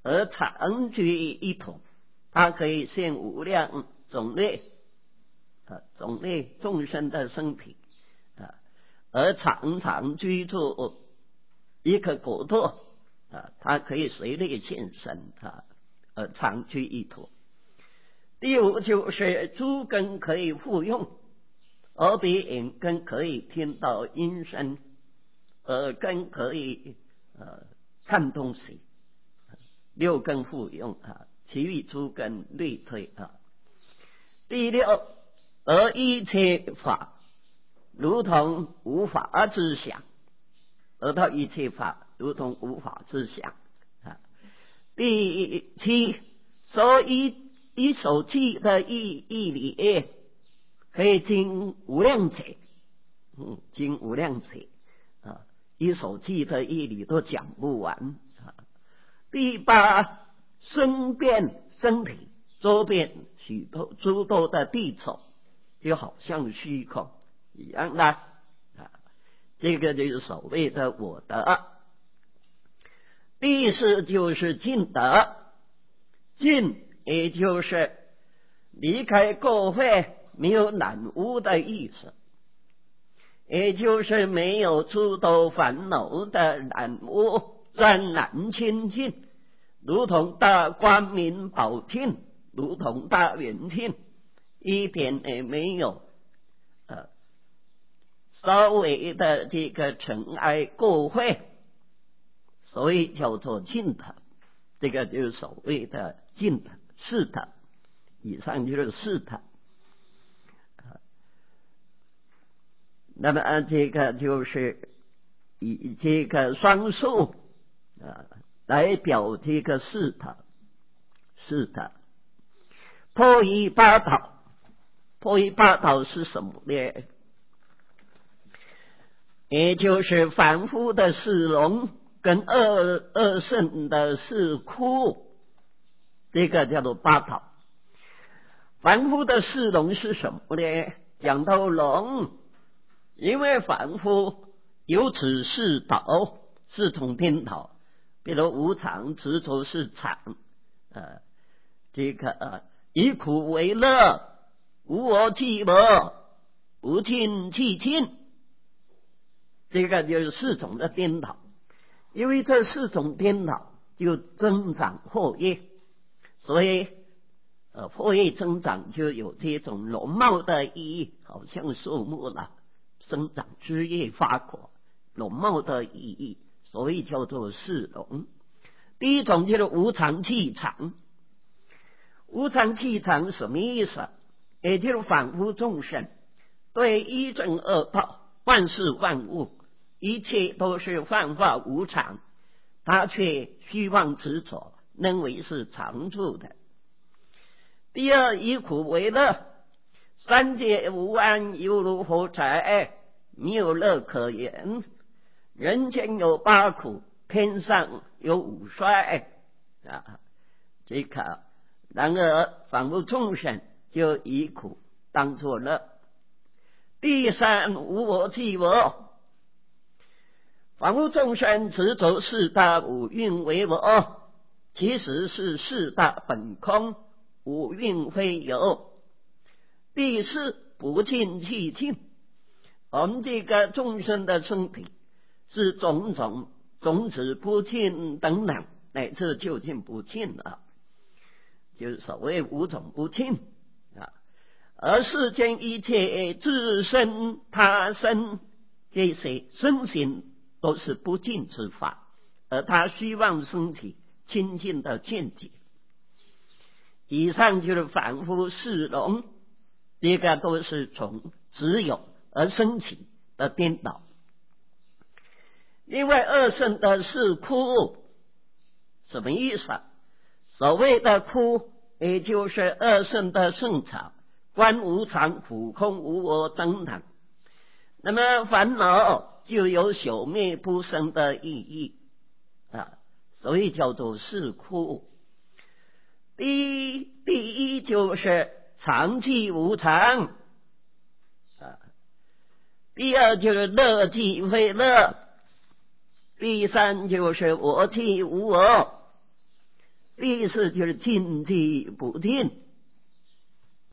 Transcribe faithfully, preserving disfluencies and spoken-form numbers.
而常居一统，它可以现无量种类啊种类众生的身体啊，而常常居住一个国土啊，它可以随力现身啊，而常居一土。第五就是诸根可以复用，耳鼻眼根可以听到音声，耳根可以呃看东西，六根复用啊，其余诸根类推啊。第六，而一切法如同无法之想，而到一切法如同无法之想啊。第七，所以一手记的义义理可以经无量劫，嗯，经无量劫啊，一手记的义理都讲不完啊。第八，身遍身体周边许多诸多的地丑，就好像虚空一样的啊，这个就是所谓的我德。第四就是尽德，尽也就是离开过会，没有染污的意思，也就是没有诸多烦恼的染污，湛然清净，如同大光明宝镜，如同大圆镜，一点也没有呃稍微的这个尘埃过会，所以叫做净德。这个就是所谓的净德四德，以上就是四德。那么这个就是以这个双数啊来表这个四德。四德破一八道，破一八道是什么呢？也就是凡夫的四龙跟二二圣的四窟，这个叫做八道。凡夫的四龙是什么呢？讲到龙，因为凡夫有此四道，四种颠倒，比如无常执着是常，呃，这个呃以苦为乐，无我即我，无尽即尽，这个就是四种的颠倒。因为这四种颠倒就增长祸业，所以呃祸业增长就有这种容貌的意义，好像树木了生长枝叶发果，容貌的意义，所以叫做四容。第一种就是无常气常，无常气常什么意思？也就是凡夫众生对一正二道，万事万物一切都是幻化无常，他却虚妄执着，认为是常住的。第二，以苦为乐，三界无安，犹如火柴，没有乐可言。人间有八苦，天上有五衰啊！这个，然而凡夫众生就以苦当作乐。第三，无我即我，凡夫众生执着四大五蕴为我，其实是四大本空，五蕴非有。第四，不净气净，我们这个众生的身体是种种种子不净等等，乃至究竟不净啊，就是所谓五种不净啊。而世间一切自身他身这些身形都是不净之法，而他虚妄升起清净的见解。以上就是凡夫四容，这个都是从只有而升起的颠倒。另外二圣的四窟什么意思？所谓的窟，也就是二圣的圣草，观无常、苦空、无我等等。那么烦恼就有朽灭不生的意义啊，所以叫做四窟。第一，第一就是常寂无常啊，第二就是乐寂非乐，第三就是我寂无我， 意思就是停机不停。